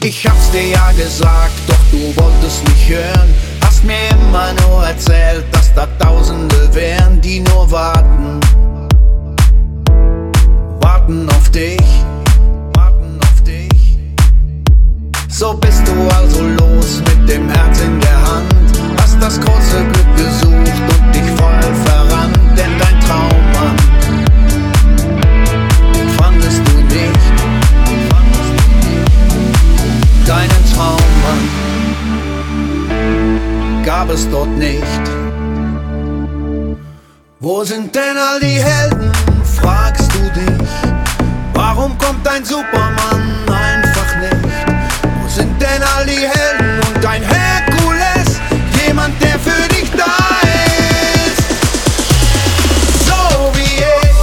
Ich hab's dir ja gesagt, doch du wolltest nicht hören. Hast mir immer nur erzählt, dass da Tausende wären, die nur warten. Warten auf dich. Warten auf dich. So bist du also los mit dem Herz in der Hand. Hast das große Glück gesucht und dich voll verrannt. Denn dein Traummann, den fandest du nicht. Deinen Traummann gab es dort nicht. Wo sind denn all die Helden, fragst du dich. Warum kommt ein Superman einfach nicht? Wo sind denn all die Helden und ein Herkules? Jemand, der für dich da ist. So wie ich.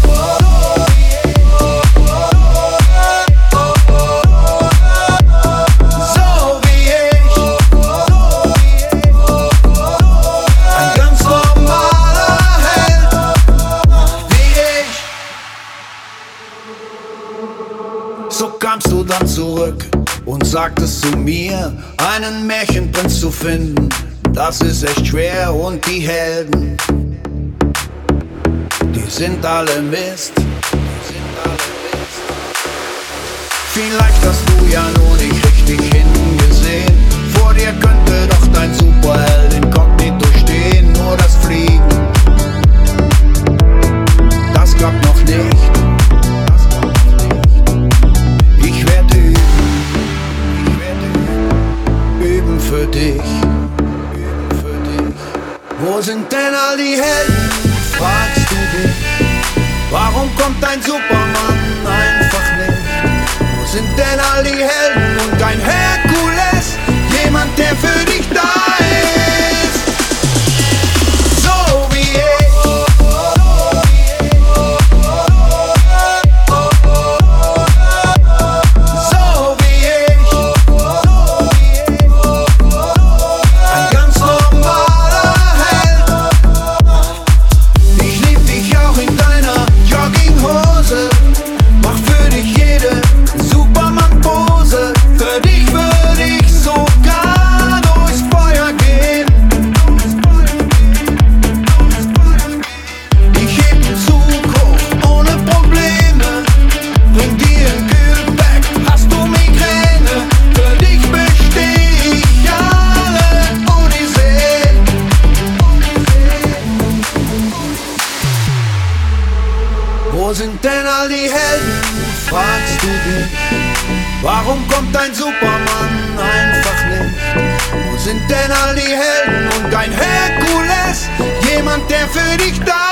So wie ich. Ein ganz normaler Held wie ich. So kamst du dann zurück und sagtest zu mir, einen Märchenprinz zu finden, das ist echt schwer. Und die Helden, die sind alle Mist. Vielleicht hast du ja nur nicht richtig hingesehen. Vor dir könnte doch dein Superheld inkognito stehen. Nur das Fliegen, das klappt noch nicht. Ich werde üben für dich. Wo sind denn all die Helden, fragst du dich. Warum kommt ein Superman einfach nicht? Wo sind denn all die Helden und ein Herkules? Jemand, der für dich da ist. So wie ich. So wie ich. Ein ganz normaler Held. Ich lieb dich auch in deiner Jogginghose. Mach für dich jede Superman-Pose. Für dich würde ich sogar durchs Feuer gehen. Ich heb den Zug hoch ohne Probleme. Bring dir ein Kühlpack, hast du Migräne. Für dich besteh ich alle Odysseen. Wo sind denn all die Helden, fragst du dich. Warum kommt ein Superman einfach nicht? Wo sind denn all die Helden und ein Herkules? Jemand, der für dich da